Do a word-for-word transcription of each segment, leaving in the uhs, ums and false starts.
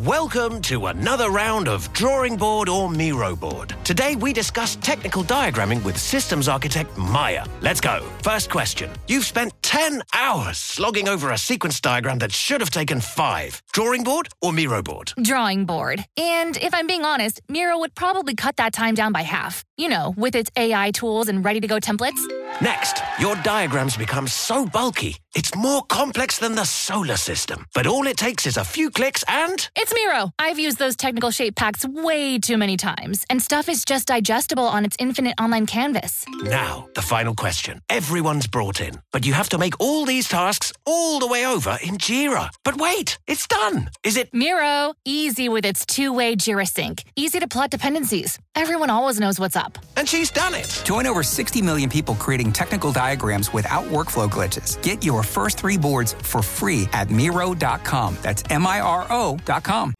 Welcome to another round of Drawing Board or Miro Board. Today we discuss technical diagramming with systems architect Maya. Let's go. First question. You've spent ten hours slogging over a sequence diagram that should have taken five. Drawing board or Miro board? Drawing board. And if I'm being honest, Miro would probably cut that time down by half. You know, with its A I tools and ready-to-go templates. Next, your diagrams become so bulky, it's more complex than the solar system. But all it takes is a few clicks and... It's Miro. I've used those technical shape packs way too many times, and stuff is just digestible on its infinite online canvas. Now, the final question. Everyone's brought in, but you have to make all these tasks all the way over in Jira. But wait, it's done. Is it... Miro, easy with its two-way Jira sync. Easy to plot dependencies. Everyone always knows what's up. And she's done it. Join over sixty million people creating technical diagrams without workflow glitches. Get your first three boards for free at Miro dot com. That's M I R O dot com.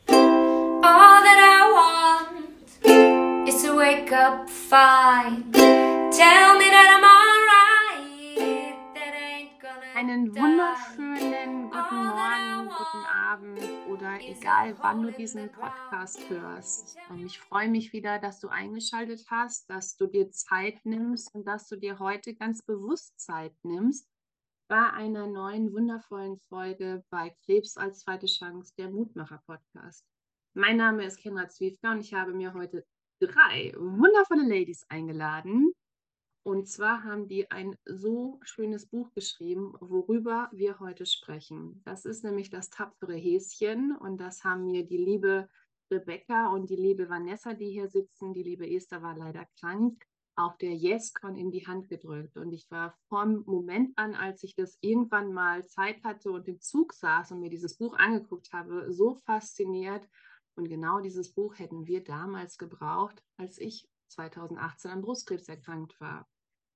All that I want is to wake up fine. Tell me that I'm alright. That I ain't gonna Einen die. wunderschönen guten Morgen, guten Abend oder egal, wann du diesen Podcast hörst. Ähm, Ich freue mich wieder, dass du eingeschaltet hast, dass du dir Zeit nimmst und dass du dir heute ganz bewusst Zeit nimmst bei einer neuen wundervollen Folge bei Krebs als zweite Chance, der Mutmacher-Podcast. Mein Name ist Kendra Zwiefka und ich habe mir heute drei wundervolle Ladies eingeladen. Und zwar haben die ein so schönes Buch geschrieben, worüber wir heute sprechen. Das ist nämlich das tapfere Häschen und das haben mir die liebe Rebecca und die liebe Vanessa, die hier sitzen, die liebe Esther war leider krank, auf der YesCon in die Hand gedrückt. Und ich war vom Moment an, als ich das irgendwann mal Zeit hatte und im Zug saß und mir dieses Buch angeguckt habe, so fasziniert. Und genau dieses Buch hätten wir damals gebraucht, als ich zweitausendachtzehn an Brustkrebs erkrankt war.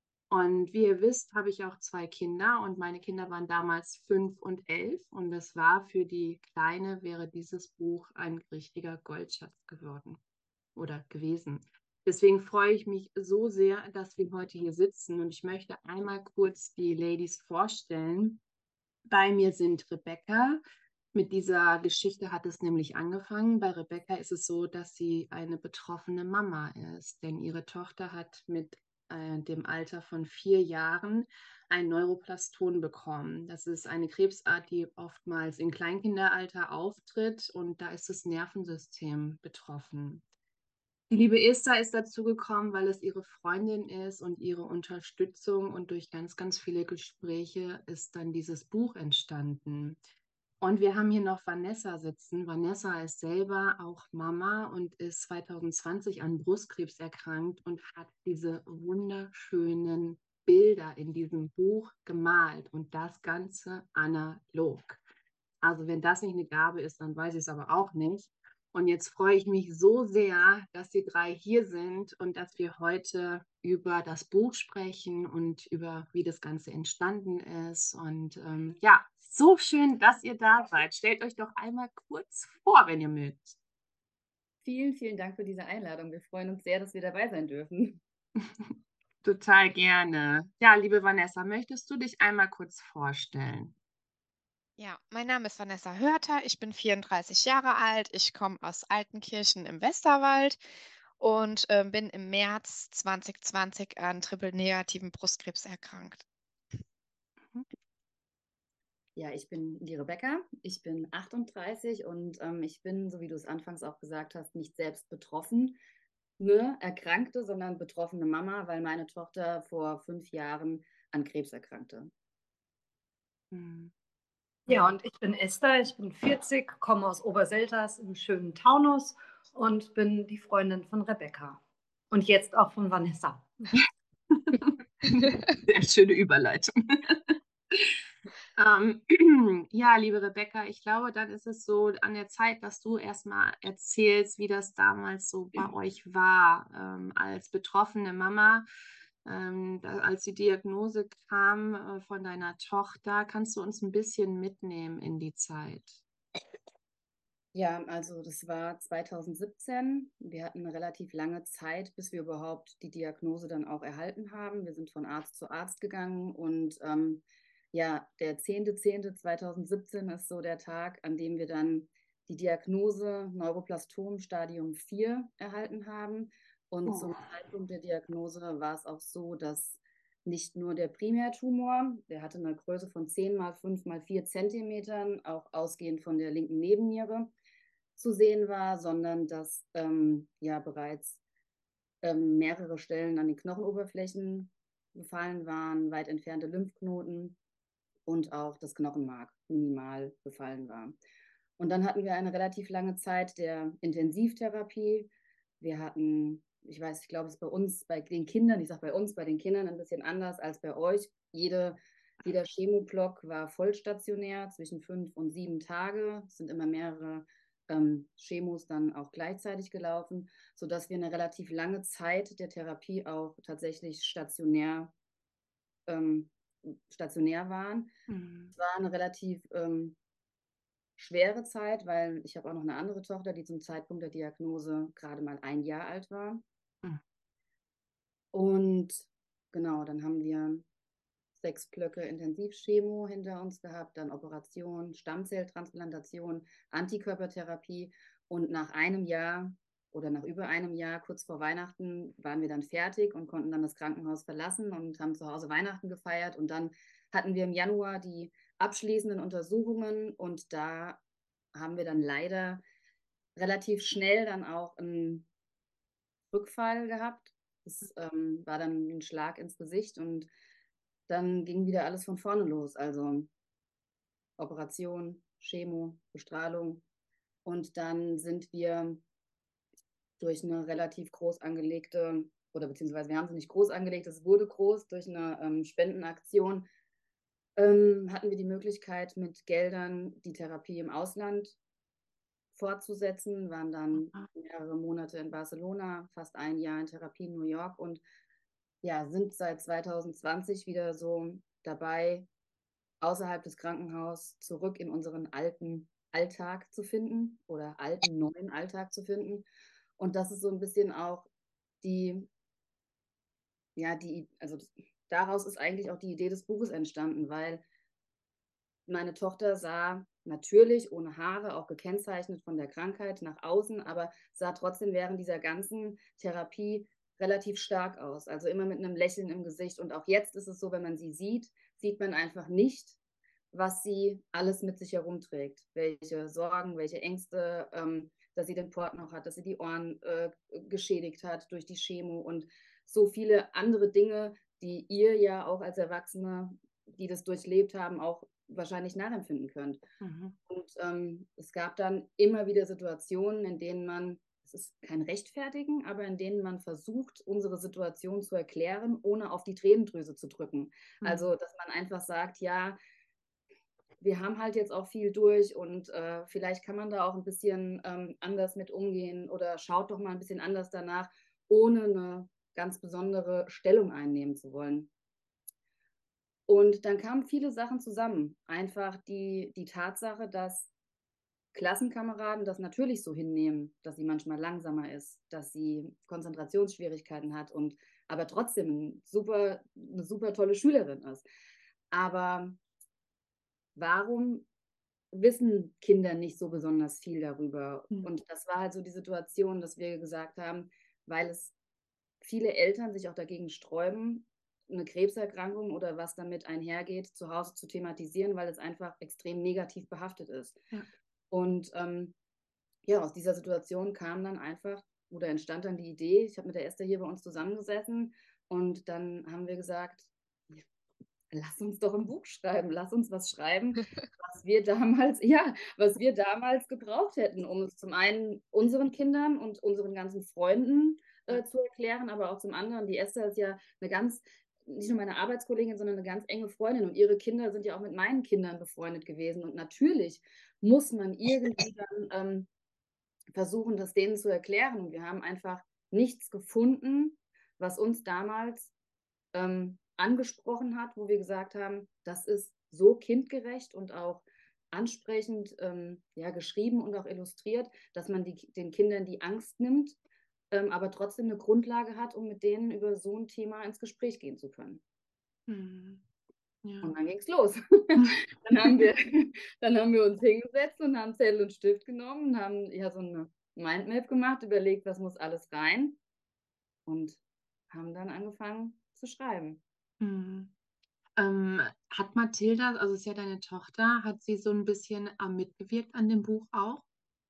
Und wie ihr wisst, habe ich auch zwei Kinder und meine Kinder waren damals fünf und elf und es war für die Kleine, wäre dieses Buch ein richtiger Goldschatz geworden oder gewesen. Deswegen freue ich mich so sehr, dass wir heute hier sitzen und ich möchte einmal kurz die Ladies vorstellen. Bei mir sind Rebecca. Mit dieser Geschichte hat es nämlich angefangen. Bei Rebecca ist es so, dass sie eine betroffene Mama ist, denn ihre Tochter hat mit äh, dem Alter von vier Jahren ein Neuroplaston bekommen. Das ist eine Krebsart, die oftmals im Kleinkinderalter auftritt und da ist das Nervensystem betroffen. Die liebe Esther ist dazu gekommen, weil es ihre Freundin ist und ihre Unterstützung und durch ganz, ganz viele Gespräche ist dann dieses Buch entstanden. Und wir haben hier noch Vanessa sitzen. Vanessa ist selber auch Mama und ist zweitausendzwanzig an Brustkrebs erkrankt und hat diese wunderschönen Bilder in diesem Buch gemalt und das Ganze analog. Also wenn das nicht eine Gabe ist, dann weiß ich es aber auch nicht. Und jetzt freue ich mich so sehr, dass die drei hier sind und dass wir heute über das Buch sprechen und über wie das Ganze entstanden ist. Und ähm, ja, so schön, dass ihr da seid. Stellt euch doch einmal kurz vor, wenn ihr mögt. Vielen, vielen Dank für diese Einladung. Wir freuen uns sehr, dass wir dabei sein dürfen. Total gerne. Ja, liebe Vanessa, möchtest du dich einmal kurz vorstellen? Ja, mein Name ist Vanessa Hörter, ich bin vierunddreißig Jahre alt, ich komme aus Altenkirchen im Westerwald und ähm, bin im März zwanzig zwanzig an triple-negativen Brustkrebs erkrankt. Ja, ich bin die Rebecca, ich bin achtunddreißig und ähm, ich bin, so wie du es anfangs auch gesagt hast, nicht selbst betroffen, ne, Erkrankte, sondern betroffene Mama, weil meine Tochter vor fünf Jahren an Krebs erkrankte. Hm. Ja, und ich bin Esther, ich bin vierzig, komme aus Oberselters im schönen Taunus und bin die Freundin von Rebecca. Und jetzt auch von Vanessa. Sehr schöne Überleitung. ähm, ja, liebe Rebecca, ich glaube, dann ist es so an der Zeit, dass du erstmal erzählst, wie das damals so bei euch war, ähm, als betroffene Mama. Ähm, da, als die Diagnose kam äh, von deiner Tochter, kannst du uns ein bisschen mitnehmen in die Zeit? Ja, also das war zweitausendsiebzehn. Wir hatten eine relativ lange Zeit, bis wir überhaupt die Diagnose dann auch erhalten haben. Wir sind von Arzt zu Arzt gegangen und ähm, ja, der zehnter zehnter zweitausendsiebzehn ist so der Tag, an dem wir dann die Diagnose Neuroblastom Stadium vier erhalten haben. Und Oh. zum Zeitpunkt der Diagnose war es auch so, dass nicht nur der Primärtumor, der hatte eine Größe von zehn mal fünf mal vier Zentimetern, auch ausgehend von der linken Nebenniere, zu sehen war, sondern dass ähm, ja bereits ähm, mehrere Stellen an den Knochenoberflächen befallen waren, weit entfernte Lymphknoten und auch das Knochenmark minimal befallen war. Und dann hatten wir eine relativ lange Zeit der Intensivtherapie. Wir hatten, ich weiß, ich glaube, es ist bei uns, bei den Kindern, ich sage bei uns, bei den Kindern ein bisschen anders als bei euch. Jede, jeder Chemoblock war vollstationär, zwischen fünf und sieben Tage. Es sind immer mehrere ähm, Chemos dann auch gleichzeitig gelaufen, sodass wir eine relativ lange Zeit der Therapie auch tatsächlich stationär, ähm, stationär waren. Mhm. Es war eine relativ ähm, schwere Zeit, weil ich habe auch noch eine andere Tochter, die zum Zeitpunkt der Diagnose gerade mal ein Jahr alt war. Mhm. Und genau, dann haben wir sechs Blöcke Intensivchemo hinter uns gehabt, dann Operation, Stammzelltransplantation, Antikörpertherapie. Und nach einem Jahr oder nach über einem Jahr, kurz vor Weihnachten, waren wir dann fertig und konnten dann das Krankenhaus verlassen und haben zu Hause Weihnachten gefeiert. Und dann hatten wir im Januar die abschließenden Untersuchungen und da haben wir dann leider relativ schnell dann auch einen Rückfall gehabt. Das ähm, war dann ein Schlag ins Gesicht und dann ging wieder alles von vorne los. Also Operation, Chemo, Bestrahlung. Und dann sind wir durch eine relativ groß angelegte, oder beziehungsweise wir haben sie nicht groß angelegt, es wurde groß, durch eine ähm, Spendenaktion ähm, hatten wir die Möglichkeit, mit Geldern die Therapie im Ausland fortzusetzen, waren dann mehrere Monate in Barcelona, fast ein Jahr in Therapie in New York und ja, sind seit zwanzig zwanzig wieder so dabei, außerhalb des Krankenhauses zurück in unseren alten Alltag zu finden oder alten neuen Alltag zu finden. Und das ist so ein bisschen auch die, ja, die, also daraus ist eigentlich auch die Idee des Buches entstanden, weil meine Tochter sah natürlich ohne Haare, auch gekennzeichnet von der Krankheit nach außen, aber sah trotzdem während dieser ganzen Therapie relativ stark aus. Also immer mit einem Lächeln im Gesicht. Und auch jetzt ist es so, wenn man sie sieht, sieht man einfach nicht, was sie alles mit sich herumträgt. Welche Sorgen, welche Ängste, ähm, dass sie den Port noch hat, dass sie die Ohren äh, geschädigt hat durch die Chemo und so viele andere Dinge, die ihr ja auch als Erwachsene, die das durchlebt haben, auch wahrscheinlich nachempfinden könnt. Mhm. Und ähm, es gab dann immer wieder Situationen, in denen man, es ist kein Rechtfertigen, aber in denen man versucht, unsere Situation zu erklären, ohne auf die Tränendrüse zu drücken. Mhm. Also, dass man einfach sagt, ja, wir haben halt jetzt auch viel durch und äh, vielleicht kann man da auch ein bisschen ähm, anders mit umgehen oder schaut doch mal ein bisschen anders danach, ohne eine ganz besondere Stellung einnehmen zu wollen. Und dann kamen viele Sachen zusammen. Einfach die, die Tatsache, dass Klassenkameraden das natürlich so hinnehmen, dass sie manchmal langsamer ist, dass sie Konzentrationsschwierigkeiten hat und aber trotzdem ein super, eine super tolle Schülerin ist. Aber warum wissen Kinder nicht so besonders viel darüber? Mhm. Und das war halt so die Situation, dass wir gesagt haben, weil es viele Eltern sich auch dagegen sträuben, eine Krebserkrankung oder was damit einhergeht, zu Hause zu thematisieren, weil es einfach extrem negativ behaftet ist. Ja. Und ähm, ja, aus dieser Situation kam dann einfach, oder entstand dann die Idee, ich habe mit der Esther hier bei uns zusammengesessen und dann haben wir gesagt, lass uns doch ein Buch schreiben, lass uns was schreiben, was wir damals, ja, was wir damals gebraucht hätten, um es zum einen unseren Kindern und unseren ganzen Freunden äh, zu erklären, aber auch zum anderen, die Esther ist ja eine ganz, nicht nur meine Arbeitskollegin, sondern eine ganz enge Freundin und ihre Kinder sind ja auch mit meinen Kindern befreundet gewesen und natürlich muss man irgendwie dann ähm, versuchen, das denen zu erklären und wir haben einfach nichts gefunden, was uns damals ähm, angesprochen hat, wo wir gesagt haben, das ist so kindgerecht und auch ansprechend ähm, ja, geschrieben und auch illustriert, dass man die, den Kindern die Angst nimmt, ähm, aber trotzdem eine Grundlage hat, um mit denen über so ein Thema ins Gespräch gehen zu können. Mhm. Ja. Und dann ging es los. Dann haben wir, dann haben wir uns hingesetzt und haben Zettel und Stift genommen und haben ja so eine Mindmap gemacht, überlegt, was muss alles rein und haben dann angefangen zu schreiben. Mhm. Ähm, hat Mathilda, also ist ja deine Tochter, hat sie so ein bisschen äh, mitgewirkt an dem Buch auch?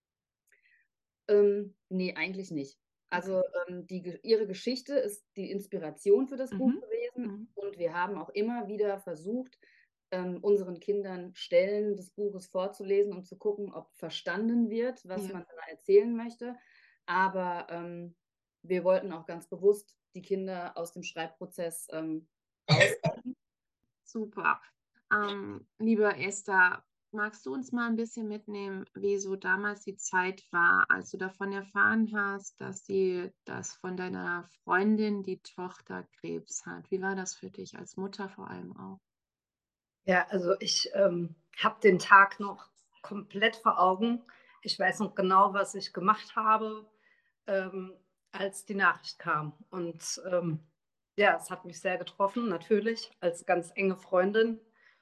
Ähm, ne, eigentlich nicht. Okay. Also, ähm, die Ge ihre Geschichte ist die Inspiration für das Buch Mhm. gewesen Mhm. und wir haben auch immer wieder versucht, ähm, unseren Kindern Stellen des Buches vorzulesen, um zu gucken, ob verstanden wird, was Ja. man da erzählen möchte. Aber, ähm, wir wollten auch ganz bewusst die Kinder aus dem Schreibprozess, ähm, raushalten. Super. Ähm, liebe Esther, magst du uns mal ein bisschen mitnehmen, wie so damals die Zeit war, als du davon erfahren hast, dass die dass von deiner Freundin die Tochter Krebs hat? Wie war das für dich als Mutter vor allem auch? Ja, also ich ähm, habe den Tag noch komplett vor Augen. Ich weiß noch genau, was ich gemacht habe, ähm, als die Nachricht kam. Und ähm, ja, es hat mich sehr getroffen, natürlich, als ganz enge Freundin.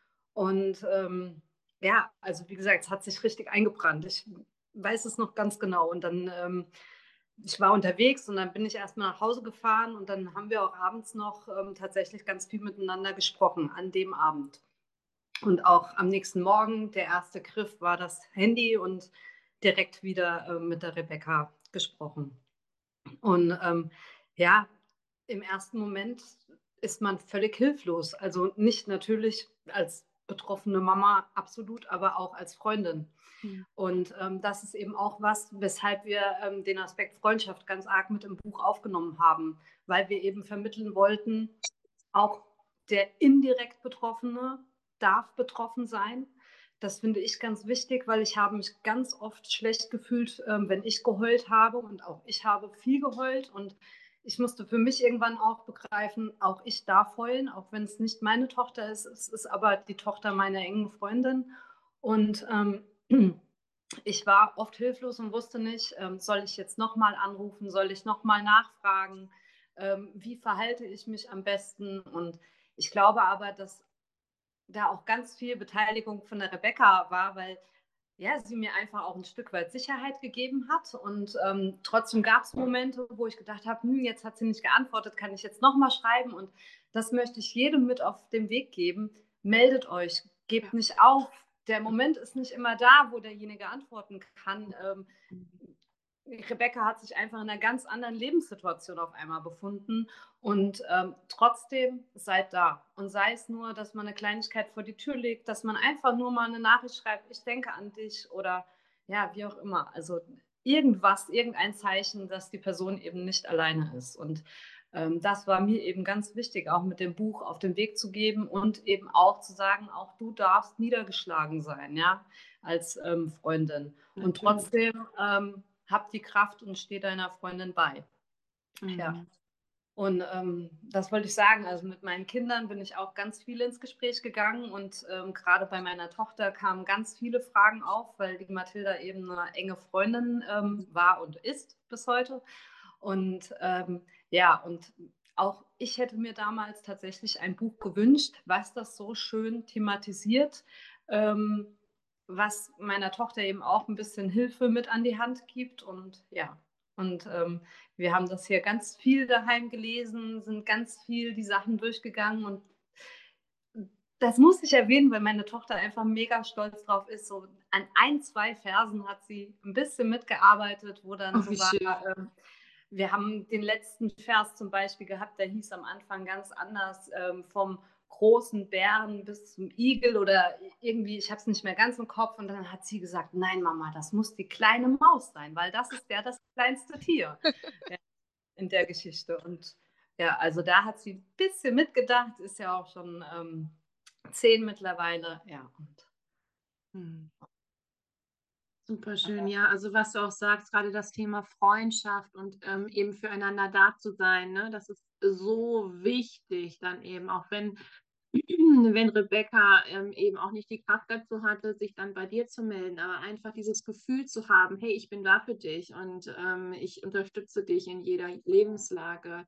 Und ähm, ja, also wie gesagt, es hat sich richtig eingebrannt. Ich weiß es noch ganz genau. Und dann, ähm, ich war unterwegs und dann bin ich erstmal nach Hause gefahren und dann haben wir auch abends noch ähm, tatsächlich ganz viel miteinander gesprochen an dem Abend. Und auch am nächsten Morgen, der erste Griff war das Handy und direkt wieder äh, mit der Rebecca gesprochen. Und ähm, ja, im ersten Moment ist man völlig hilflos. Also nicht natürlich als betroffene Mama absolut, aber auch als Freundin. Mhm. Und ähm, das ist eben auch was, weshalb wir ähm, den Aspekt Freundschaft ganz arg mit im Buch aufgenommen haben, weil wir eben vermitteln wollten, auch der indirekt Betroffene darf betroffen sein. Das finde ich ganz wichtig, weil ich habe mich ganz oft schlecht gefühlt, ähm, wenn ich geheult habe und auch ich habe viel geheult und ich musste für mich irgendwann auch begreifen, auch ich darf heulen, auch wenn es nicht meine Tochter ist, es ist aber die Tochter meiner engen Freundin und ähm, ich war oft hilflos und wusste nicht, ähm, soll ich jetzt nochmal anrufen, soll ich nochmal nachfragen, ähm, wie verhalte ich mich am besten. Und ich glaube aber, dass da auch ganz viel Beteiligung von der Rebecca war, weil ja, sie mir einfach auch ein Stück weit Sicherheit gegeben hat. Und ähm, trotzdem gab es Momente, wo ich gedacht habe, hm, jetzt hat sie nicht geantwortet, kann ich jetzt nochmal schreiben? Und das möchte ich jedem mit auf den Weg geben. Meldet euch, Ja. gebt nicht auf. Der Moment ist nicht immer da, wo derjenige antworten kann. Ähm, Rebecca hat sich einfach in einer ganz anderen Lebenssituation auf einmal befunden und ähm, trotzdem seid da. Und sei es nur, dass man eine Kleinigkeit vor die Tür legt, dass man einfach nur mal eine Nachricht schreibt, ich denke an dich oder ja, wie auch immer. Also irgendwas, irgendein Zeichen, dass die Person eben nicht alleine ist. Und ähm, das war mir eben ganz wichtig, auch mit dem Buch auf den Weg zu geben und eben auch zu sagen, auch du darfst niedergeschlagen sein, ja, als ähm, Freundin. Und Natürlich. trotzdem ähm, hab die Kraft und steh deiner Freundin bei. Ja. Mhm. Und ähm, das wollte ich sagen. Also mit meinen Kindern bin ich auch ganz viel ins Gespräch gegangen und ähm, gerade bei meiner Tochter kamen ganz viele Fragen auf, weil die Mathilda eben eine enge Freundin ähm, war und ist bis heute. Und ähm, ja, und auch ich hätte mir damals tatsächlich ein Buch gewünscht, was das so schön thematisiert, ähm, was meiner Tochter eben auch ein bisschen Hilfe mit an die Hand gibt. Und ja, und ähm, wir haben das hier ganz viel daheim gelesen, sind ganz viel die Sachen durchgegangen und das muss ich erwähnen, weil meine Tochter einfach mega stolz drauf ist. So an ein, zwei Versen hat sie ein bisschen mitgearbeitet, wo dann Oh, so wie war, schön. ähm, wir haben den letzten Vers zum Beispiel gehabt, der hieß am Anfang ganz anders, ähm, vom großen Bären bis zum Igel oder irgendwie, ich habe es nicht mehr ganz im Kopf. Und dann hat sie gesagt, nein, Mama, das muss die kleine Maus sein, weil das ist ja das kleinste Tier ja, in der Geschichte. Und ja, also da hat sie ein bisschen mitgedacht, ist ja auch schon ähm, zehn mittlerweile. Ja, und Mhm. Super schön, ja. Also was du auch sagst, gerade das Thema Freundschaft und ähm, eben füreinander da zu sein, ne, das ist so wichtig dann eben, auch wenn, wenn Rebecca ähm, eben auch nicht die Kraft dazu hatte, sich dann bei dir zu melden, aber einfach dieses Gefühl zu haben, hey, ich bin da für dich und ähm, ich unterstütze dich in jeder Lebenslage.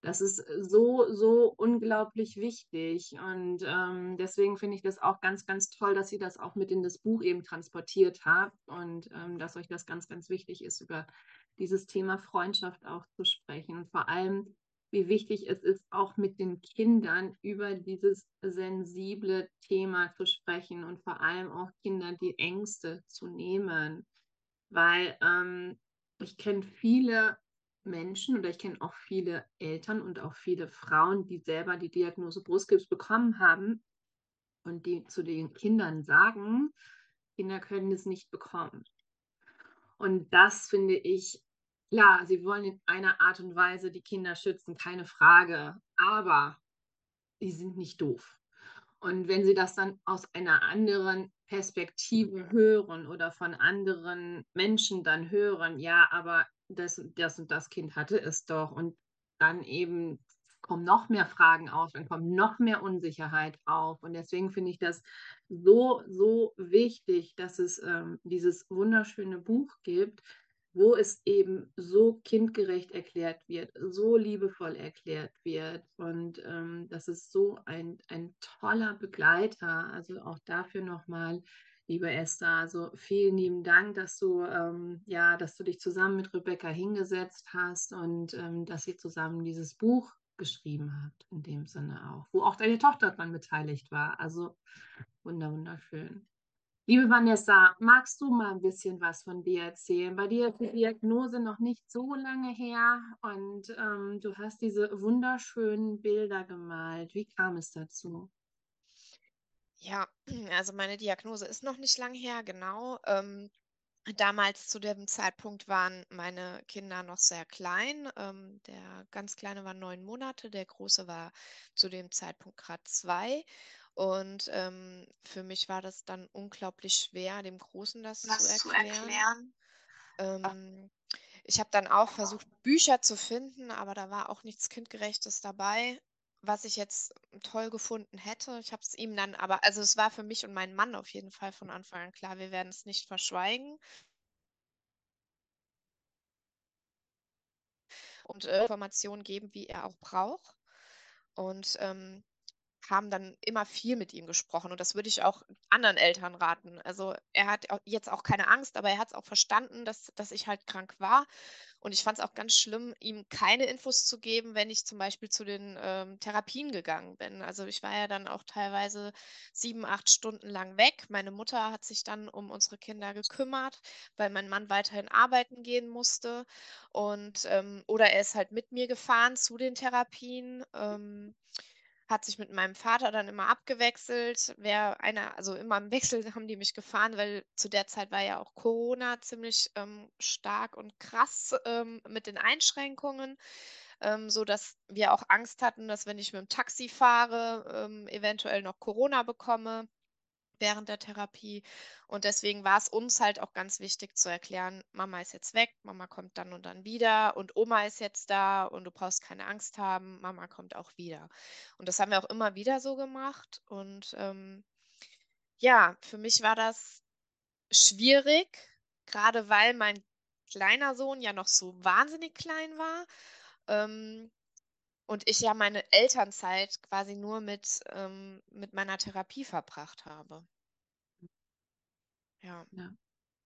Das ist so, so unglaublich wichtig. Und ähm, deswegen finde ich das auch ganz, ganz toll, dass ihr das auch mit in das Buch eben transportiert habt und ähm, dass euch das ganz, ganz wichtig ist, über dieses Thema Freundschaft auch zu sprechen. Und vor allem, wie wichtig es ist, auch mit den Kindern über dieses sensible Thema zu sprechen und vor allem auch Kindern die Ängste zu nehmen. Weil ähm, ich kenne viele Menschen oder ich kenne auch viele Eltern und auch viele Frauen, die selber die Diagnose Brustkrebs bekommen haben und die zu den Kindern sagen, Kinder können es nicht bekommen. Und das finde ich, klar, sie wollen in einer Art und Weise die Kinder schützen, keine Frage, aber die sind nicht doof. Und wenn sie das dann aus einer anderen Perspektive hören oder von anderen Menschen dann hören, ja, aber das, das und das Kind hatte es doch. Und dann eben kommen noch mehr Fragen auf, dann kommt noch mehr Unsicherheit auf. Und deswegen finde ich das so, so wichtig, dass es ähm, dieses wunderschöne Buch gibt, wo es eben so kindgerecht erklärt wird, so liebevoll erklärt wird. Und ähm, das ist so ein, ein toller Begleiter. Also auch dafür nochmal, liebe Esther, also vielen lieben Dank, dass du, ähm, ja, dass du dich zusammen mit Rebecca hingesetzt hast und ähm, dass ihr zusammen dieses Buch geschrieben habt, in dem Sinne auch, wo auch deine Tochter dran beteiligt war. Also wunder, wunderschön. Liebe Vanessa, magst du mal ein bisschen was von dir erzählen? Bei dir ist die Diagnose noch nicht so lange her und ähm, du hast diese wunderschönen Bilder gemalt. Wie kam es dazu? Ja, also meine Diagnose ist noch nicht lang her, genau. Ähm, damals zu dem Zeitpunkt waren meine Kinder noch sehr klein. Ähm, der ganz Kleine war neun Monate, der Große war zu dem Zeitpunkt gerade zwei. Und ähm, für mich war das dann unglaublich schwer, dem Großen das zu das zu erklären. erklären. Ähm, ich habe dann auch versucht, Bücher zu finden, aber da war auch nichts Kindgerechtes dabei, was ich jetzt toll gefunden hätte. Ich habe es ihm dann aber, also es war für mich und meinen Mann auf jeden Fall von Anfang an klar, wir werden es nicht verschweigen und äh, Informationen geben, wie er auch braucht. Und ähm, haben dann immer viel mit ihm gesprochen und das würde ich auch anderen Eltern raten. Also er hat au- jetzt auch keine Angst, aber er hat es auch verstanden, dass, dass ich halt krank war. Und ich fand es auch ganz schlimm, ihm keine Infos zu geben, wenn ich zum Beispiel zu den ähm, Therapien gegangen bin. Also ich war ja dann auch teilweise sieben, acht Stunden lang weg. Meine Mutter hat sich dann um unsere Kinder gekümmert, weil mein Mann weiterhin arbeiten gehen musste. Und ähm, oder er ist halt mit mir gefahren zu den Therapien. Ähm, hat sich mit meinem Vater dann immer abgewechselt. Wer einer, also immer im Wechsel haben die mich gefahren, weil zu der Zeit war ja auch Corona ziemlich ähm, stark und krass ähm, mit den Einschränkungen, ähm, so dass wir auch Angst hatten, dass wenn ich mit dem Taxi fahre, ähm, eventuell noch Corona bekomme während der Therapie. Und deswegen war es uns halt auch ganz wichtig zu erklären, Mama ist jetzt weg, Mama kommt dann und dann wieder und Oma ist jetzt da und du brauchst keine Angst haben, Mama kommt auch wieder. Und das haben wir auch immer wieder so gemacht. Und ähm, ja, für mich war das schwierig, gerade weil mein kleiner Sohn ja noch so wahnsinnig klein war. Ähm, und ich ja meine Elternzeit quasi nur mit, ähm, mit meiner Therapie verbracht habe. Ja. Ja.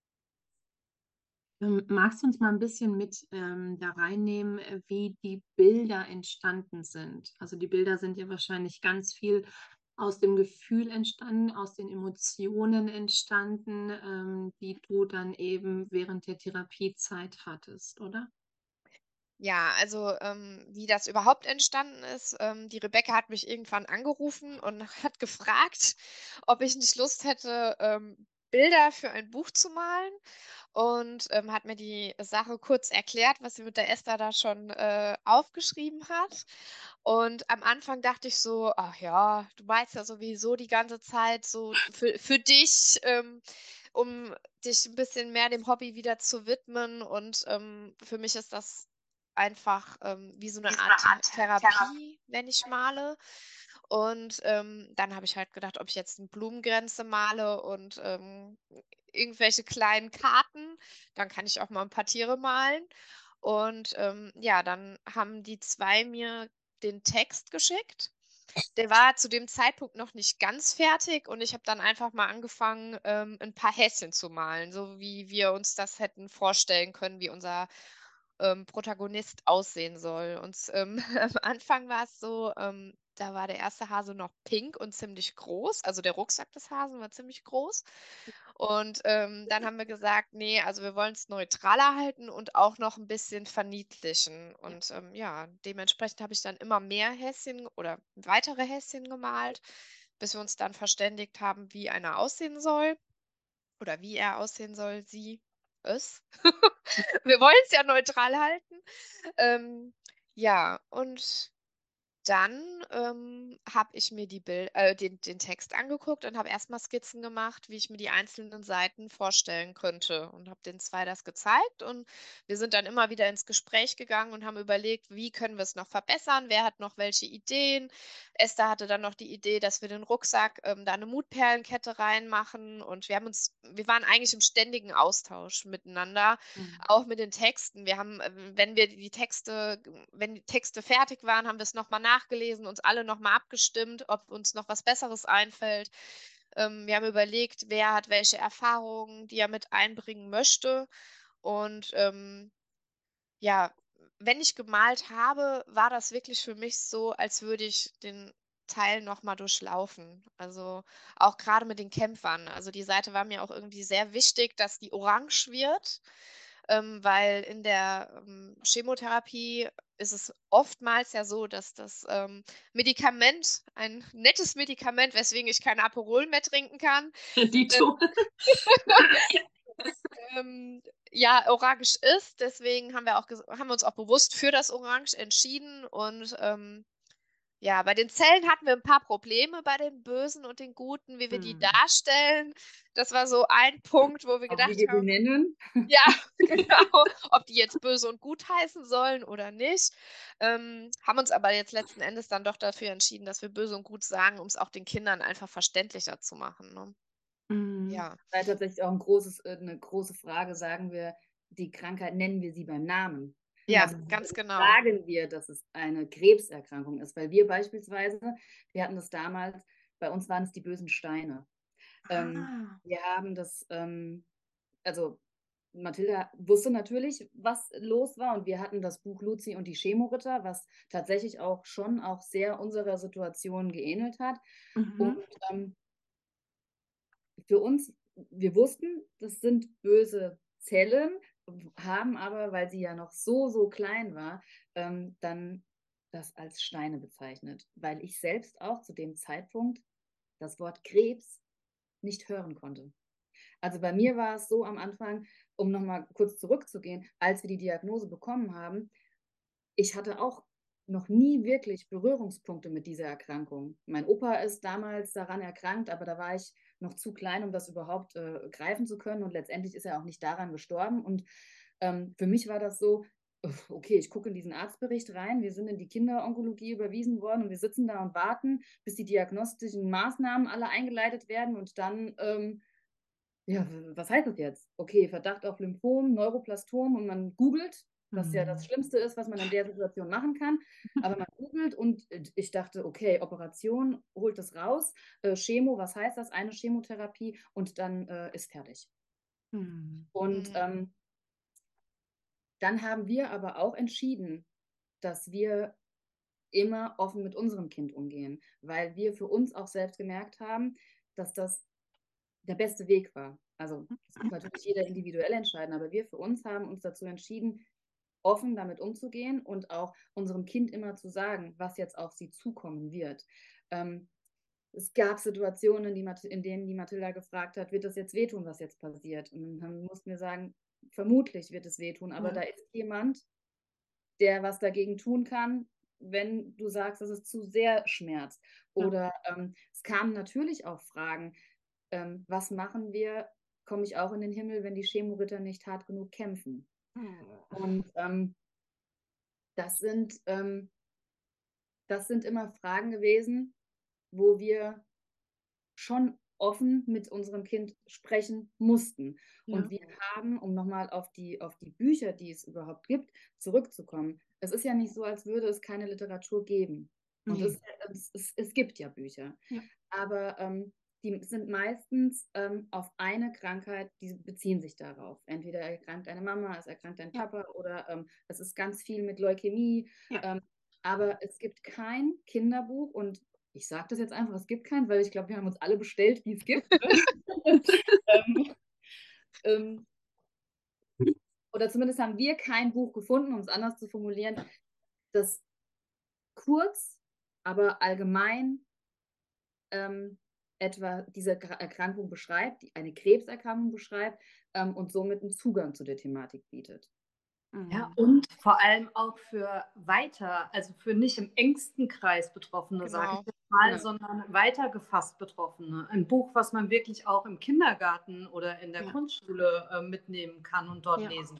Ähm, magst du uns mal ein bisschen mit ähm, da reinnehmen, äh, wie die Bilder entstanden sind? Also die Bilder sind ja wahrscheinlich ganz viel aus dem Gefühl entstanden, aus den Emotionen entstanden, ähm, die du dann eben während der Therapiezeit hattest, oder? Ja, also ähm, wie das überhaupt entstanden ist, ähm, die Rebecca hat mich irgendwann angerufen und hat gefragt, ob ich nicht Lust hätte, ähm, Bilder für ein Buch zu malen und ähm, hat mir die Sache kurz erklärt, was sie mit der Esther da schon äh, aufgeschrieben hat. Und am Anfang dachte ich so, ach ja, du malst ja sowieso die ganze Zeit so für, für dich, ähm, um dich ein bisschen mehr dem Hobby wieder zu widmen. Und ähm, für mich ist das einfach ähm, wie so Wie eine so eine Art Art Therapie. Therapie, wenn ich male. Und ähm, dann habe ich halt gedacht, ob ich jetzt eine Blumengrenze male und ähm, irgendwelche kleinen Karten, dann kann ich auch mal ein paar Tiere malen. Und ähm, ja, dann haben die zwei mir den Text geschickt. Der war zu dem Zeitpunkt noch nicht ganz fertig und ich habe dann einfach mal angefangen, ähm, 'n paar Häschen zu malen, so wie wir uns das hätten vorstellen können, wie unser, ähm, Protagonist aussehen soll. Und ähm, am Anfang war es so, ähm, da war der erste Hase noch pink und ziemlich groß. Also, der Rucksack des Hasen war ziemlich groß. Und, ähm, dann haben wir gesagt: „Ne, also wir wollen's neutraler halten und auch noch 'n bisschen verniedlichen.“ Und, ähm, ja, dementsprechend habe ich dann immer mehr Häschen oder weitere Häschen gemalt, bis wir uns dann verständigt haben, wie einer aussehen soll oder wie er aussehen soll, sie, es. Wir wollen's ja neutral halten. Ähm, ja, und dann, ähm, habe ich mir die Bil äh, den den Text angeguckt und habe erst mal Skizzen gemacht, wie ich mir die einzelnen Seiten vorstellen könnte und habe den zwei das gezeigt. Und wir sind dann immer wieder ins Gespräch gegangen und haben überlegt, wie können wir's noch verbessern? Wer hat noch welche Ideen? Esther hatte dann noch die Idee, dass wir den Rucksack ähm, da 'ne Mutperlenkette reinmachen und wir haben uns wir waren eigentlich im ständigen Austausch miteinander, Mhm. auch mit den Texten. Wir haben, ähm, wenn wir die Texte wenn die Texte fertig waren, haben wir's noch mal nachgelesen, uns alle noch mal abgestimmt, ob uns noch was Besseres einfällt. Ähm, wir haben überlegt, wer hat welche Erfahrungen, die er mit einbringen möchte. Und, ähm, ja, wenn ich gemalt habe, war das wirklich für mich so, als würde ich den Teil noch mal durchlaufen. Also, auch grade mit den Kämpfern. Also, die Seite war mir auch irgendwie sehr wichtig, dass die orange wird, ähm, weil in der, ähm, Chemotherapie ist es oftmals ja so, dass das, ähm, Medikament ein nettes Medikament, weswegen ich kein Aperol mehr trinken kann, ähm Dito. ähm, ja, orange ist. Deswegen haben wir auch ges haben wir uns auch bewusst für das Orange entschieden. Und, ähm, ja, bei den Zellen hatten wir 'n paar Probleme bei den Bösen und den Guten, wie wir die Mhm. darstellen. Das war so ein Punkt, wo wir Auch wie gedacht wir die haben nennen. ja, genau, ob die jetzt böse und gut heißen sollen oder nicht. Ähm, haben uns aber jetzt letzten Endes dann doch dafür entschieden, dass wir böse und gut sagen, um's auch den Kindern einfach verständlicher zu machen, ne? Mhm. Ja. War tatsächlich auch 'n großes äh, 'ne große Frage, sagen wir die Krankheit nennen wir sie beim Namen? Ja, Also, ganz genau. sagen wir, dass es eine Krebserkrankung ist, weil wir beispielsweise wir hatten das damals bei uns waren es die bösen Steine. Ähm, Ah. wir haben das, ähm also, Mathilda wusste natürlich, was los war und wir hatten das Buch Luzi und die Chemoritter, was tatsächlich auch schon auch sehr unserer Situation geähnelt hat. Und, Mhm. ähm für uns wir wussten, das sind böse Zellen, w haben aber, weil sie ja noch so, so klein war, ähm, dann das als Steine bezeichnet, weil ich selbst auch zu dem Zeitpunkt das Wort Krebs nicht hören konnte. Also, bei mir war es so am Anfang, um noch mal kurz zurückzugehen, als wir die Diagnose bekommen haben, ich hatte auch noch nie wirklich Berührungspunkte mit dieser Erkrankung. Mein Opa ist damals daran erkrankt, aber da war ich noch zu klein, um das überhaupt, äh, greifen zu können und letztendlich ist er auch nicht daran gestorben. Und, ähm, für mich war das so: „Okay, ich gucke in diesen Arztbericht rein. Wir sind in die Kinderonkologie überwiesen worden und wir sitzen da und warten, bis die diagnostischen Maßnahmen alle eingeleitet werden und dann, ähm ja, w was heißt das jetzt? Okay, Verdacht auf Lymphom, Neuroblastom und man googelt, was ja das Mhm. Schlimmste ist, was man in der Situation machen kann. Aber man googelt und, äh, d ich dachte: „Okay, Operation holt das raus, äh, Chemo, was heißt das? Eine Chemotherapie und dann, äh, ist fertig.“ Mhm. Und, Mhm. ähm dann haben wir aber auch entschieden, dass wir immer offen mit unserem Kind umgehen, weil wir für uns auch selbst gemerkt haben, dass das der beste Weg war. Also, das muss natürlich jeder individuell entscheiden, aber wir für uns haben uns dazu entschieden, offen damit umzugehen und auch unserem Kind immer zu sagen, was jetzt auf sie zukommen wird. Ähm, es gab Situationen, die Math in denen die Mathilda gefragt hat: „Wird das jetzt wehtun, was jetzt passiert?“ Und dann mussten wir sagen: „Vermutlich wird es wehtun, aber Ja. da ist jemand, der was dagegen tun kann, wenn du sagst, dass es zu sehr schmerzt.“ Ja. Oder, ähm, es kamen natürlich auch Fragen, ähm: „Was machen wir? Komme ich auch in den Himmel, wenn die Chemoritter nicht hart genug kämpfen?“ Mhm. Und, ähm das sind, ähm das sind immer Fragen gewesen, wo wir schon offen mit unserem Kind sprechen mussten. Ja. Und wir haben, um nochmal auf die, auf die Bücher, die es überhaupt gibt, zurückzukommen. Es ist ja nicht so, als würde es keine Literatur geben. Und Nee. es, es, es, es gibt ja Bücher. Ja. Aber ähm, die sind meistens ähm, auf eine Krankheit, die beziehen sich darauf. Entweder erkrankt eine Mama, es erkrankt ein Ja. Papa oder ähm, es ist ganz viel mit Leukämie. Ja. Ähm, aber es gibt kein Kinderbuch und ich sage das jetzt einfach, es gibt keins, weil ich glaube, wir haben uns alle bestellt, die es gibt. ähm, ähm, oder zumindest haben wir kein Buch gefunden, um es anders zu formulieren, das kurz, aber allgemein ähm, etwa diese Erkrankung beschreibt, die eine Krebserkrankung beschreibt ähm, und somit einen Zugang zu der Thematik bietet. Ja, und vor allem auch für weiter, also für nicht im engsten Kreis Betroffene, Genau. sage ich jetzt mal, Ja. sondern weiter gefasst Betroffene. Ein Buch, was man wirklich auch im Kindergarten oder in der Ja. Grundschule äh, mitnehmen kann und dort Ja. lesen.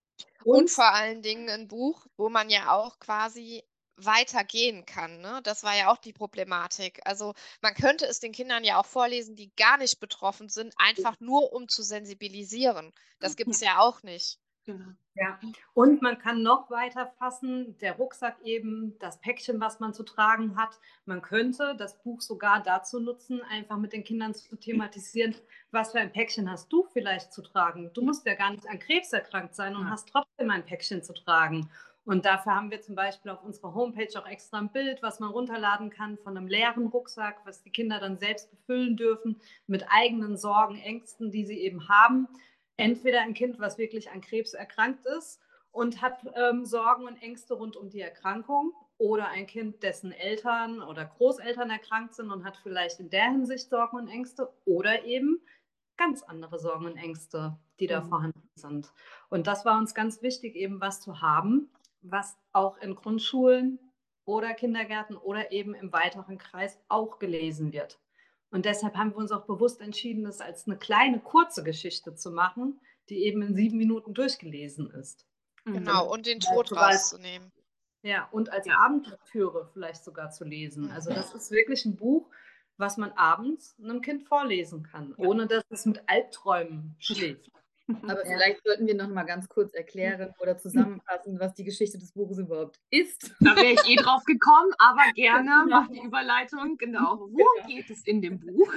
Und vor allen Dingen ein Buch, wo man ja auch quasi weitergehen kann, ne? Das war ja auch die Problematik. Also, man könnte es den Kindern ja auch vorlesen, die gar nicht betroffen sind, einfach nur um zu sensibilisieren. Das gibt's ja auch nicht. Genau. Ja, und man kann noch weiter fassen, der Rucksack eben, das Päckchen, was man zu tragen hat. Man könnte das Buch sogar dazu nutzen, einfach mit den Kindern zu thematisieren, was für ein Päckchen hast du vielleicht zu tragen. Du musst ja gar nicht an Krebs erkrankt sein und Ja. hast trotzdem ein Päckchen zu tragen. Und dafür haben wir zum Beispiel auf unserer Homepage auch extra ein Bild, was man runterladen kann von einem leeren Rucksack, was die Kinder dann selbst befüllen dürfen mit eigenen Sorgen, Ängsten, die sie eben haben. Entweder ein Kind, was wirklich an Krebs erkrankt ist und hat ähm, Sorgen und Ängste rund um die Erkrankung, oder ein Kind, dessen Eltern oder Großeltern erkrankt sind und hat vielleicht in der Hinsicht Sorgen und Ängste, oder eben ganz andere Sorgen und Ängste, die da Mhm. vorhanden sind. Und das war uns ganz wichtig, eben was zu haben, was auch in Grundschulen oder Kindergärten oder eben im weiteren Kreis auch gelesen wird. Und deshalb haben wir uns auch bewusst entschieden, das als eine kleine, kurze Geschichte zu machen, die eben in sieben Minuten durchgelesen ist. Genau, und den Vielleicht Tod sogar als- rauszunehmen. Ja, und als Ja. Abendlektüre vielleicht sogar zu lesen. Mhm. Also das ist wirklich ein Buch, was man abends einem Kind vorlesen kann, Ja. ohne dass es mit Albträumen schläft. Aber Ja. vielleicht sollten wir noch mal ganz kurz erklären oder zusammenfassen, was die Geschichte des Buches überhaupt ist. Da wäre ich eh drauf gekommen, aber gerne mach die Überleitung. Genau. Worum Genau. geht es in dem Buch?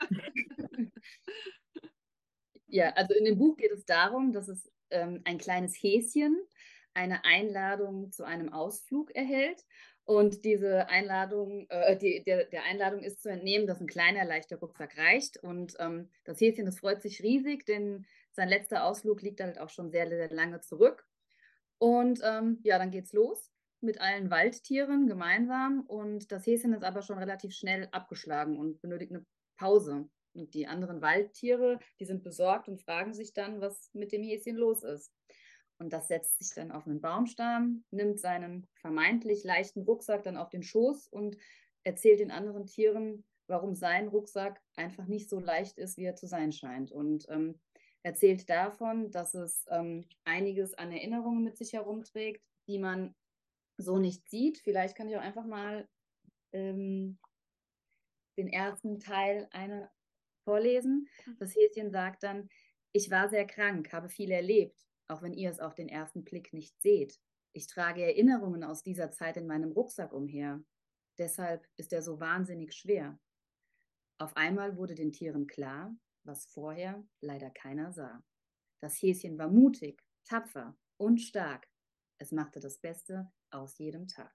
Ja, also in dem Buch geht es darum, dass es ähm, ein kleines Häschen eine Einladung zu einem Ausflug erhält. Und diese Einladung, äh, die, der, der Einladung ist zu entnehmen, dass ein kleiner, leichter Rucksack reicht. Und ähm, das Häschen, das freut sich riesig, denn sein letzter Ausflug liegt halt auch schon sehr, sehr lange zurück. Und ähm, ja, dann geht's los mit allen Waldtieren gemeinsam. Und das Häschen ist aber schon relativ schnell abgeschlagen und benötigt eine Pause. Und die anderen Waldtiere, die sind besorgt und fragen sich dann, was mit dem Häschen los ist. Und das setzt sich dann auf einen Baumstamm, nimmt seinen vermeintlich leichten Rucksack dann auf den Schoß und erzählt den anderen Tieren, warum sein Rucksack einfach nicht so leicht ist, wie er zu sein scheint. Und ähm, erzählt davon, dass es ähm, einiges an Erinnerungen mit sich herumträgt, die man so nicht sieht. Vielleicht kann ich auch einfach mal ähm, den ersten Teil einer vorlesen. Das Häschen sagt dann: Ich war sehr krank, habe viel erlebt, auch wenn ihr es auf den ersten Blick nicht seht. Ich trage Erinnerungen aus dieser Zeit in meinem Rucksack umher. Deshalb ist er so wahnsinnig schwer. Auf einmal wurde den Tieren klar, was vorher leider keiner sah. Das Häschen war mutig, tapfer und stark. Es machte das Beste aus jedem Tag.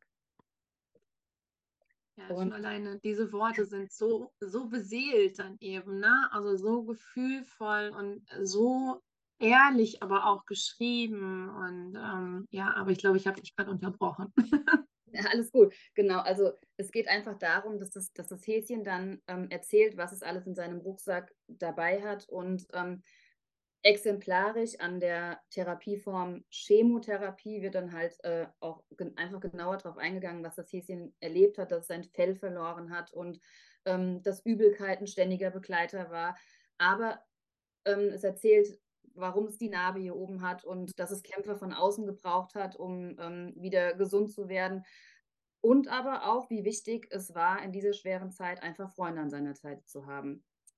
Ja, Und- schon alleine diese Worte sind so, so beseelt dann eben, ne? Also so gefühlvoll und so ehrlich, aber auch geschrieben. Und ähm, ja, aber ich glaube, ich habe dich gerade unterbrochen. Ja, alles gut, genau. Also es geht einfach darum, dass das, dass das Häschen dann ähm, erzählt, was es alles in seinem Rucksack dabei hat und ähm, exemplarisch an der Therapieform Chemotherapie wird dann halt äh, auch gen einfach genauer darauf eingegangen, was das Häschen erlebt hat, dass es sein Fell verloren hat und ähm, dass Übelkeit ein ständiger Begleiter war. Aber ähm, es erzählt, warum es die Narbe hier oben hat und dass es Kämpfer von außen gebraucht hat, um ähm, wieder gesund zu werden. Und aber auch, wie wichtig es war, in dieser schweren Zeit einfach Freunde an seiner Seite zu haben.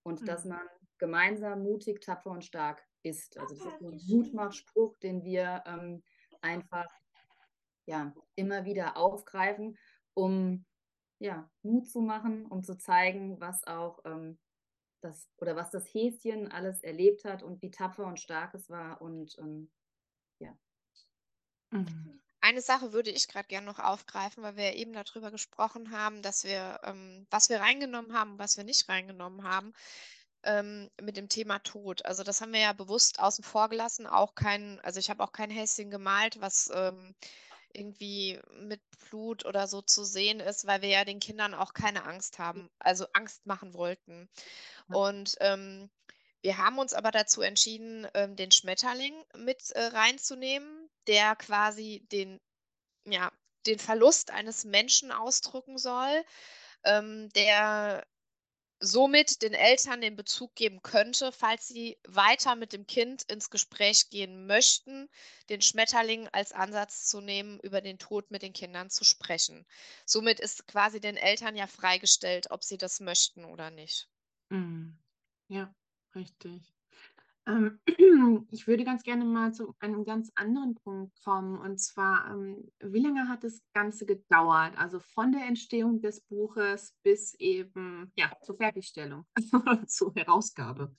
und dass Mhm. man gemeinsam mutig, tapfer und stark ist. Also das ist so ein Mutmachspruch, den wir ähm, einfach ja, immer wieder aufgreifen, um ja, Mut zu machen, um zu zeigen, was auch ähm, das oder was das Häschen alles erlebt hat und wie tapfer und stark es war. Und ähm, ja. Mhm. Eine Sache würde ich gerade gerne noch aufgreifen, weil wir ja eben darüber gesprochen haben, dass wir, ähm, was wir reingenommen haben und was wir nicht reingenommen haben, ähm, mit dem Thema Tod. Also das haben wir ja bewusst außen vor gelassen. Auch kein, also ich habe auch kein Häschen gemalt, was ähm, irgendwie mit Blut oder so zu sehen ist, weil wir ja den Kindern auch keine Angst haben, also Angst machen wollten. Ja. Und ähm, wir haben uns aber dazu entschieden, ähm, den Schmetterling mit äh, reinzunehmen, der quasi den, ja, den Verlust eines Menschen ausdrücken soll, ähm, der somit den Eltern den Bezug geben könnte, falls sie weiter mit dem Kind ins Gespräch gehen möchten, den Schmetterling als Ansatz zu nehmen, über den Tod mit den Kindern zu sprechen. Somit ist quasi den Eltern ja freigestellt, ob sie das möchten oder nicht. Mhm. Ja, richtig. Ähm, ich würde ganz gerne mal zu einem ganz anderen Punkt kommen. Und zwar, ähm, wie lange hat das Ganze gedauert? Also von der Entstehung des Buches bis eben ja, zur Fertigstellung, zur Herausgabe.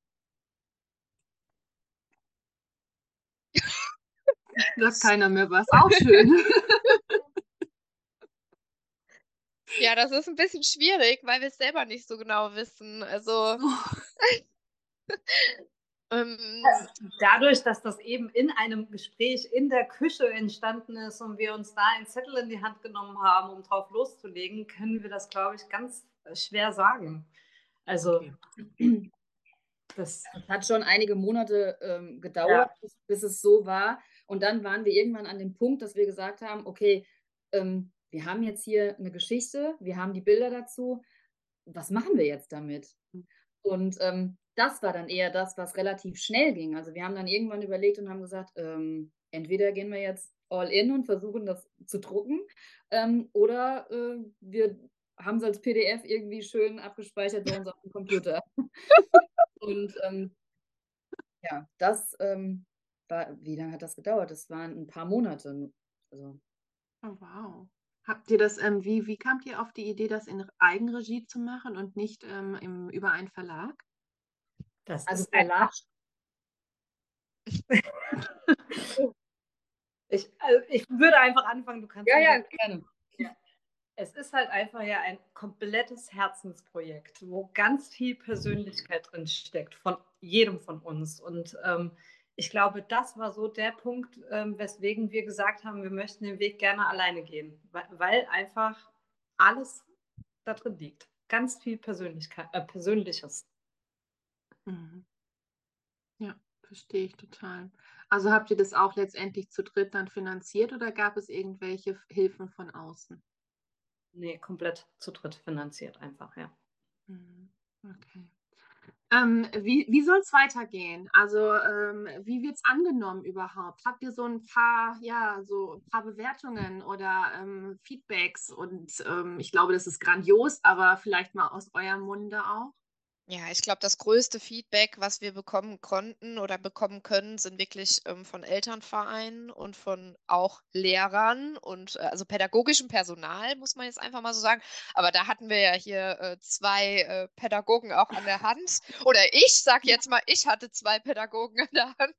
Sagt keiner mehr was. Auch schön. Ja, das ist ein bisschen schwierig, weil wir es selber nicht so genau wissen. Also, So. ähm, Dadurch, dass das eben in einem Gespräch in der Küche entstanden ist und wir uns da einen Zettel in die Hand genommen haben, um drauf loszulegen, können wir das, glaube ich, ganz äh, schwer sagen. Also, Okay. das, Es hat schon einige Monate ähm, gedauert, ja. bis, bis es so war. Und dann waren wir irgendwann an dem Punkt, dass wir gesagt haben, okay, ähm, wir haben jetzt hier eine Geschichte, wir haben die Bilder dazu. Was machen wir jetzt damit? Und ähm, das war dann eher das, was relativ schnell ging. Also wir haben dann irgendwann überlegt und haben gesagt, ähm, entweder gehen wir jetzt all in und versuchen das zu drucken, ähm, oder äh, wir haben es als P D F irgendwie schön abgespeichert bei uns auf dem Computer. Und ähm, ja, das ähm, war, wie lange hat das gedauert? Das waren ein paar Monate. Also, Oh, wow. Habt ihr das, ähm, wie, wie kamt ihr auf die Idee, das in Eigenregie zu machen und nicht ähm, im, über einen Verlag? Das also ist einfach. Verlag. Ich, also ich würde einfach anfangen, du kannst Ja, mich ja, jetzt. gerne. Ja. Es ist halt einfach ja ein komplettes Herzensprojekt, wo ganz viel Persönlichkeit drin steckt, von jedem von uns. Und ähm, ich glaube, das war so der Punkt, ähm, weswegen wir gesagt haben, wir möchten den Weg gerne alleine gehen, weil, weil einfach alles da drin liegt. Ganz viel Persönlichkeit, äh, Persönliches. Mhm. Ja, verstehe ich total. Also habt ihr das auch letztendlich zu dritt dann finanziert oder gab es irgendwelche F- Hilfen von außen? Nee, komplett zu dritt finanziert einfach, ja. Mhm. Okay. Ähm, wie wie soll es weitergehen? Also ähm, wie wird es angenommen überhaupt? Habt ihr so ein paar, ja, so ein paar Bewertungen oder ähm, Feedbacks? Und ähm, ich glaube, das ist grandios, aber vielleicht mal aus eurem Munde auch. ja, ich glaube, das größte Feedback, was wir bekommen konnten oder bekommen können, sind wirklich ähm, von Elternvereinen und von auch Lehrern und äh, also pädagogischem Personal, muss man jetzt einfach mal so sagen. Aber da hatten wir ja hier äh, zwei äh, Pädagogen auch an der Hand. Oder ich sag jetzt mal, ich hatte zwei Pädagogen an der Hand.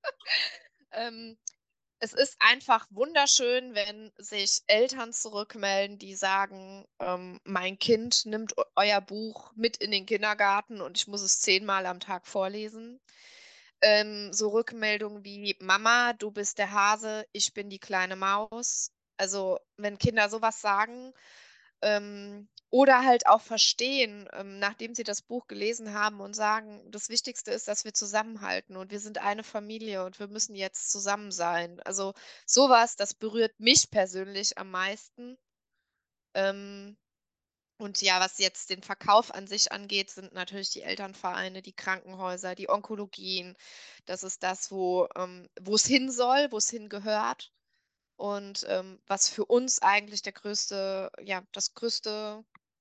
ähm, Es ist einfach wunderschön, wenn sich Eltern zurückmelden, die sagen, ähm, mein Kind nimmt eu euer Buch mit in den Kindergarten und ich muss es zehnmal am Tag vorlesen. Ähm, so Rückmeldungen wie: „Mama, du bist der Hase, ich bin die kleine Maus.“ Also, wenn Kinder sowas sagen, ähm, oder halt auch verstehen, ähm, nachdem sie das Buch gelesen haben und sagen: „Das Wichtigste ist, dass wir zusammenhalten und wir sind eine Familie und wir müssen jetzt zusammen sein.“ Also, sowas, das berührt mich persönlich am meisten. Ähm, und ja, was jetzt den Verkauf an sich angeht, sind natürlich die Elternvereine, die Krankenhäuser, die Onkologien. Das ist das, wo ähm, wo es hin soll, wo es hingehört und, ähm, was für uns eigentlich der größte ja, das größte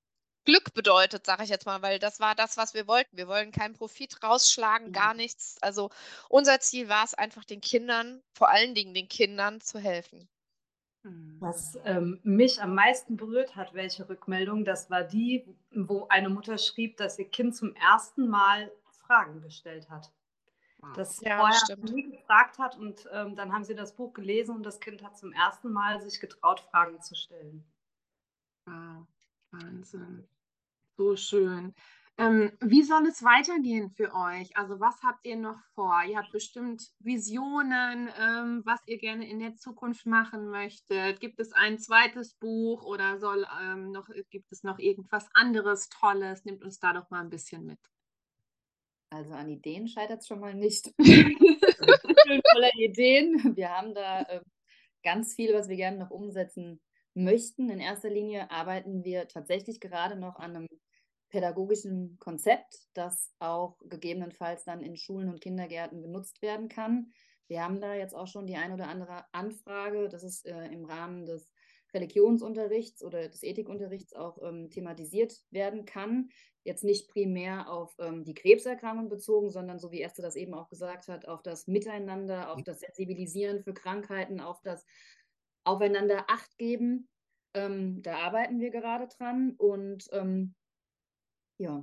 Glück bedeutet, sage ich jetzt mal, weil das war das, was wir wollten. Wir wollen keinen Profit rausschlagen, gar nichts. Also unser Ziel war es einfach, den Kindern, vor allen Dingen den Kindern, zu helfen. Was ähm, mich am meisten berührt hat, welche Rückmeldung, das war die, wo eine Mutter schrieb, dass ihr Kind zum ersten Mal Fragen gestellt hat. Das Ja, vorher das stimmt. nie gefragt hat und ähm, dann haben sie das Buch gelesen und das Kind hat zum ersten Mal sich getraut, Fragen zu stellen. Wow, Wahnsinn. So schön. Ähm, wie soll es weitergehen für euch? Also was habt ihr noch vor? Ihr habt bestimmt Visionen, ähm, was ihr gerne in der Zukunft machen möchtet. Gibt es ein zweites Buch oder soll ähm, noch, gibt es noch irgendwas anderes Tolles? Nehmt uns da doch mal ein bisschen mit. Also an Ideen scheitert es schon mal nicht. Schön voller Ideen. Wir haben da äh, ganz viel, was wir gerne noch umsetzen möchten. In erster Linie arbeiten wir tatsächlich gerade noch an einem pädagogischen Konzept, das auch gegebenenfalls dann in Schulen und Kindergärten genutzt werden kann. Wir haben da jetzt auch schon die ein oder andere Anfrage, dass es äh, im Rahmen des Religionsunterrichts oder des Ethikunterrichts auch ähm, thematisiert werden kann. Jetzt nicht primär auf ähm, die Krebserkrankung bezogen, sondern so wie Esther das eben auch gesagt hat, auf das Miteinander, auf das Sensibilisieren für Krankheiten, auf das Aufeinander Acht geben. Ähm, da arbeiten wir gerade dran und ähm, ja.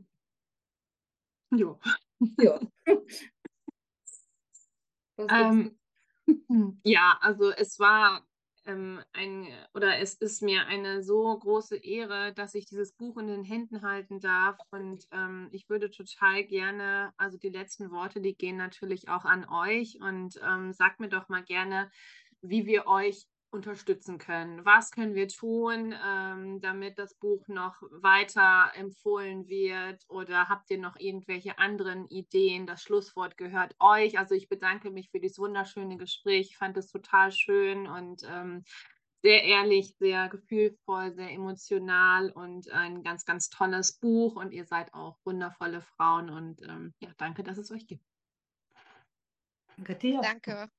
Jo. Ja. Was gibt's? Ähm, ja, also es war ähm, ein, oder es ist mir eine so große Ehre, dass ich dieses Buch in den Händen halten darf. Und ähm, ich würde total gerne, also die letzten Worte, die gehen natürlich auch an euch. Und ähm, sagt mir doch mal gerne, wie wir euch unterstützen können. Was können wir tun, ähm, damit das Buch noch weiter empfohlen wird? Oder habt ihr noch irgendwelche anderen Ideen? Das Schlusswort gehört euch. Also ich bedanke mich für dieses wunderschöne Gespräch. Ich fand es total schön und ähm, sehr ehrlich, sehr gefühlvoll, sehr emotional und ein ganz, ganz tolles Buch. Und ihr seid auch wundervolle Frauen. Und ähm, ja, danke, dass es euch gibt. Danke dir. Danke.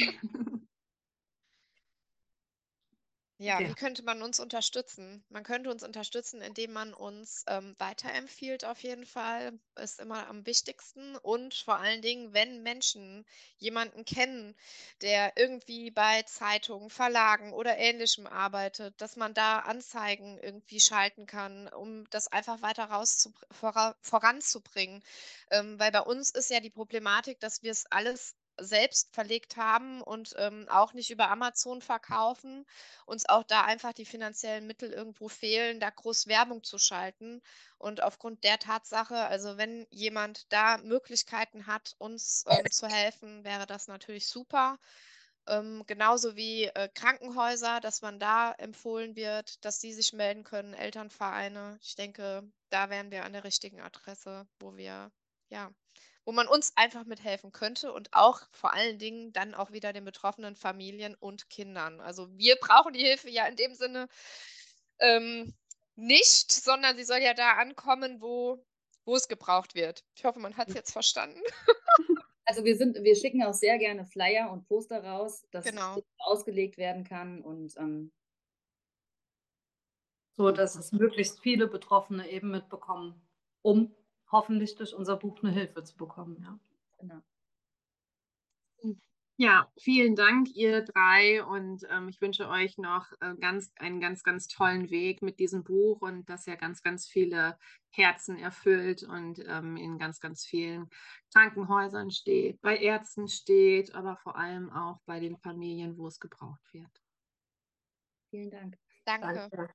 Ja, Okay. wie könnte man uns unterstützen? Man könnte uns unterstützen, indem man uns ähm, weiterempfiehlt auf jeden Fall. Ist immer am wichtigsten. Und vor allen Dingen, wenn Menschen jemanden kennen, der irgendwie bei Zeitungen, Verlagen oder Ähnlichem arbeitet, dass man da Anzeigen irgendwie schalten kann, um das einfach weiter raus vora voranzubringen. Ähm, weil bei uns ist ja die Problematik, dass wir es alles selbst verlegt haben und ähm, auch nicht über Amazon verkaufen, uns auch da einfach die finanziellen Mittel irgendwo fehlen, da groß Werbung zu schalten. Und aufgrund der Tatsache, also wenn jemand da Möglichkeiten hat, uns ähm, zu helfen, wäre das natürlich super. Ähm, genauso wie äh, Krankenhäuser, dass man da empfohlen wird, dass die sich melden können, Elternvereine. Ich denke, da wären wir an der richtigen Adresse, wo wir, ja, wo man uns einfach mithelfen könnte und auch vor allen Dingen dann auch wieder den betroffenen Familien und Kindern. Also wir brauchen die Hilfe ja in dem Sinne ähm, nicht, sondern sie soll ja da ankommen, wo, wo es gebraucht wird. Ich hoffe, man hat es jetzt verstanden. Also wir sind, wir schicken auch sehr gerne Flyer und Poster raus, dass Genau. ausgelegt werden kann und ähm, So, dass es möglichst viele Betroffene eben mitbekommen, um hoffentlich durch unser Buch eine Hilfe zu bekommen. Ja. genau. Ja, vielen Dank, ihr drei. Und ähm, ich wünsche euch noch äh, ganz, einen ganz, ganz tollen Weg mit diesem Buch und dass er ganz, ganz viele Herzen erfüllt und ähm, in ganz, ganz vielen Krankenhäusern steht, bei Ärzten steht, aber vor allem auch bei den Familien, wo es gebraucht wird. Vielen Dank. Danke. Danke.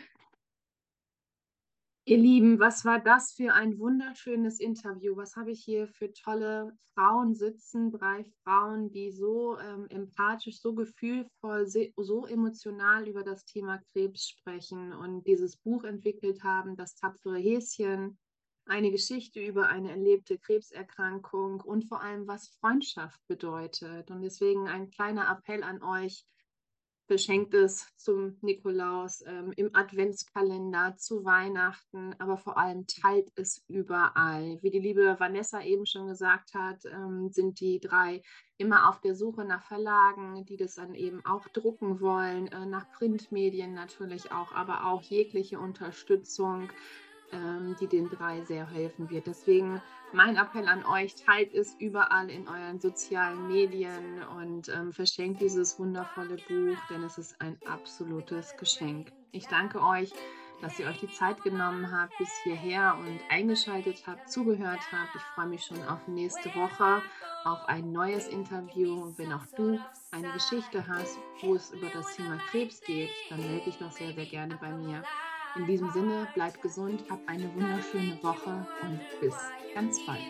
Ihr Lieben, was war das für ein wunderschönes Interview? Was habe ich hier für tolle Frauen sitzen? Drei Frauen, die so ähm, empathisch, so gefühlvoll, so emotional über das Thema Krebs sprechen und dieses Buch entwickelt haben, Das tapfere Häschen, eine Geschichte über eine erlebte Krebserkrankung und vor allem, was Freundschaft bedeutet. Und deswegen ein kleiner Appell an euch: Verschenkt es zum Nikolaus, ähm, im Adventskalender, zu Weihnachten, aber vor allem teilt es überall. Wie die liebe Vanessa eben schon gesagt hat, ähm, sind die drei immer auf der Suche nach Verlagen, die das dann eben auch drucken wollen, äh, nach Printmedien natürlich auch, aber auch jegliche Unterstützung, ähm, die den drei sehr helfen wird. Deswegen mein Appell an euch, teilt es überall in euren sozialen Medien und ähm, verschenkt dieses wundervolle Buch, denn es ist ein absolutes Geschenk. Ich danke euch, dass ihr euch die Zeit genommen habt bis hierher und eingeschaltet habt, zugehört habt. Ich freue mich schon auf nächste Woche, auf ein neues Interview. Und wenn auch du eine Geschichte hast, wo es über das Thema Krebs geht, dann melde dich doch sehr, sehr gerne bei mir. In diesem Sinne, bleibt gesund, habt eine wunderschöne Woche und bis ganz bald.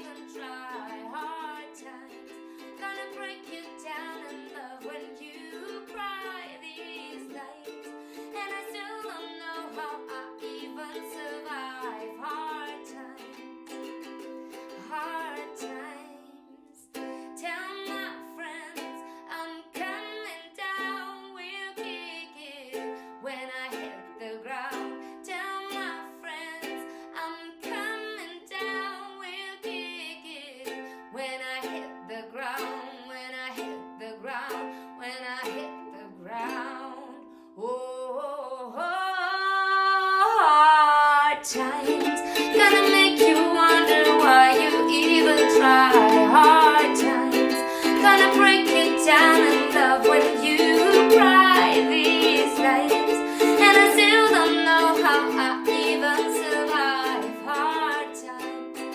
Times gonna make you wonder why you even try. Hard times gonna break you down in love when you cry these nights, and I still don't know how I even survive. Hard times,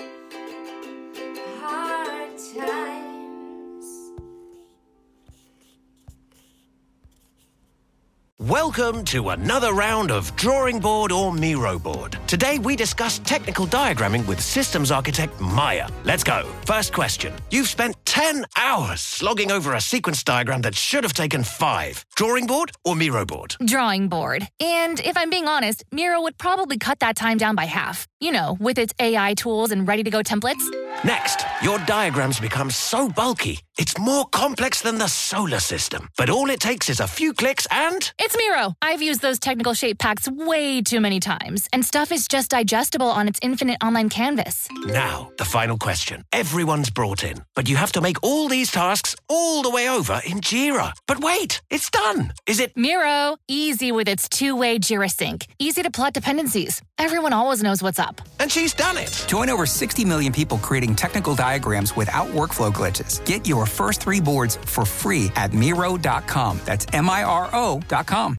hard times. Welcome to another round of Drawing Board or Miro Board. Today we discuss technical diagramming with systems architect Maya. Let's go. First question. You've spent ten hours slogging over a sequence diagram that should have taken five. Drawing board or Miro board? Drawing board. And if I'm being honest, Miro would probably cut that time down by half. You know, with its A I tools and ready-to-go templates. Next, your diagrams become so bulky, it's more complex than the solar system. But all it takes is a few clicks and... It's Miro. I've used those technical shape packs way too many times, and stuff is just digestible on its infinite online canvas. Now, the final question. Everyone's brought in, but you have to make all these tasks all the way over in Jira. But wait, it's done. Is it... Miro, easy with its two-way Jira sync. Easy to plot dependencies. Everyone always knows what's up. And she's done it. Join over sixty million people creating technical diagrams without workflow glitches. Get your first three boards for free at Miro dot com. That's M I R O dot com.